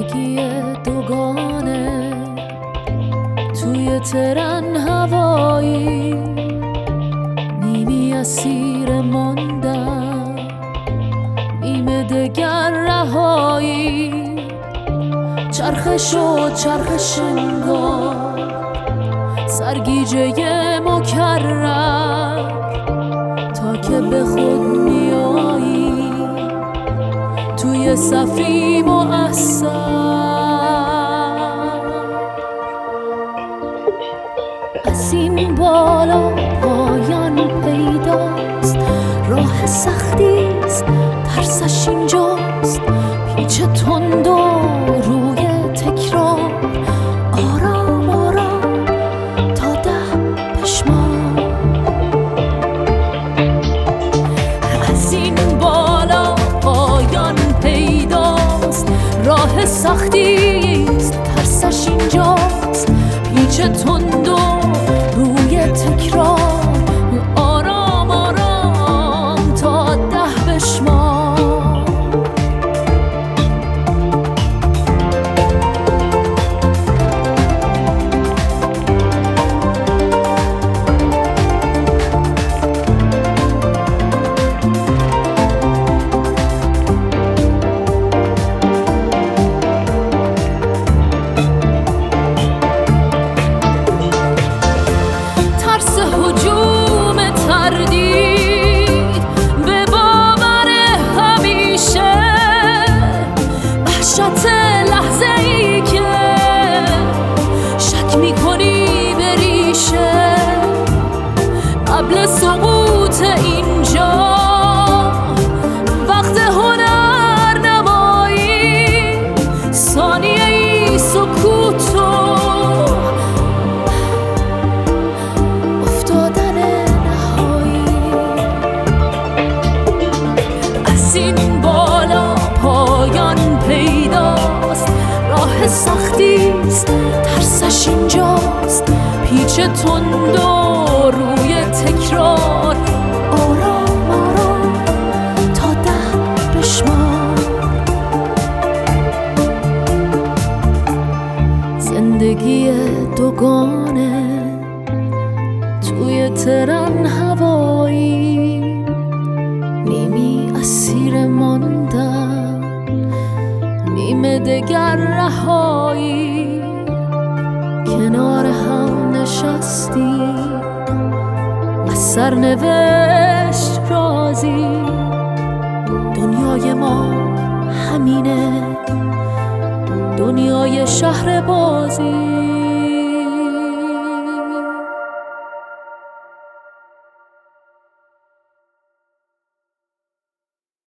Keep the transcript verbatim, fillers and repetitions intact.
زندگی دوگانه توی ترن هوایی، نیمی اسیر ماندم نیمه دگر رهایی. چرخش و چرخش انگار سرگیجه مکرر، تا که به خود میایی توی صفی مؤثر. از این بالا پایان پیداست، راه سختیست ترسش اینجاست. پیچ تند و روی تکرار، آرام آرام تا ده بشمار. از این بالا پایان پیداست، راه سختیست ترسش اینجاست. پیچ تند و روی تکرار، آرام آرام تا ده بشمار. قبل سقوط اینجا وقت هنر نمایی، ثانیه ای سکوت و افتادن نهایی. از این بالا پایان پیداست، راه سختیست ترسش اینجاست. پیچ تند و روی تکرار، آرام آرام تا ده بشمار. زندگی دوگانه توی ترن هوایی، نیمی اسیر ماندن نیمه دگر رهایی. کنار هم نشستیم از سرنوشت راضی، دنیای ما همینه دنیای شهر بازی.